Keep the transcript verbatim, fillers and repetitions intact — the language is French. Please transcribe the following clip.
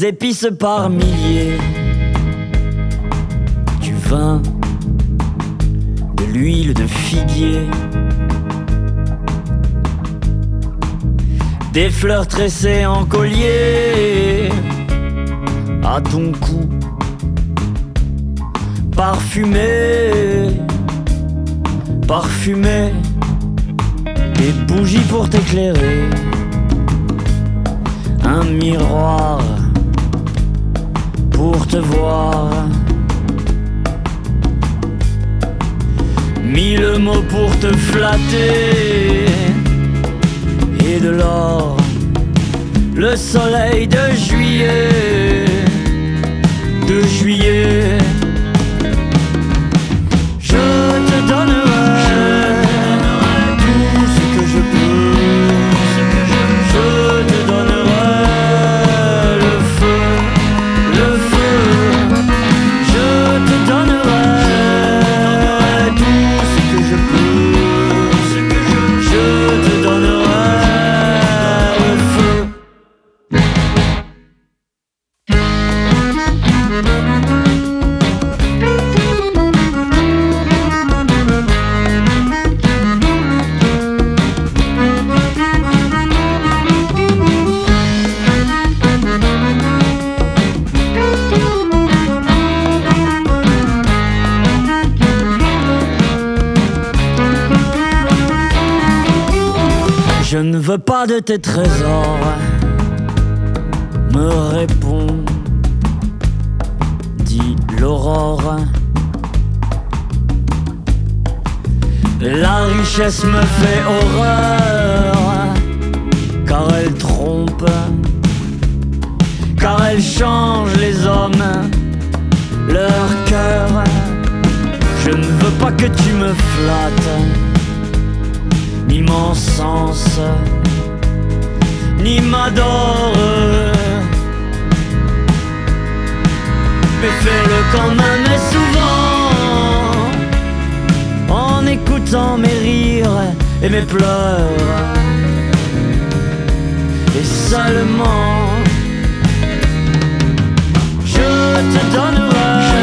des épices par milliers, du vin, de l'huile de figuier, des fleurs tressées en collier à ton cou, parfumé, parfumé, des bougies pour t'éclairer, un miroir pour te voir, mille mots pour te flatter, et de l'or, le soleil de juillet, de juillet. Je te donnerai tout ce que je peux, je te donnerai le feu, le feu. Je te donnerai tout ce que je peux, je te donnerai le feu. Je ne veux pas de tes trésors, me répond, dit l'aurore. La richesse me fait horreur, car elle trompe, car elle change les hommes, leur cœur. Je ne veux pas que tu me flattes, ni m'encense, ni m'adore, mais fais-le quand même et souvent, en écoutant mes rires et mes pleurs, et seulement je te donnerai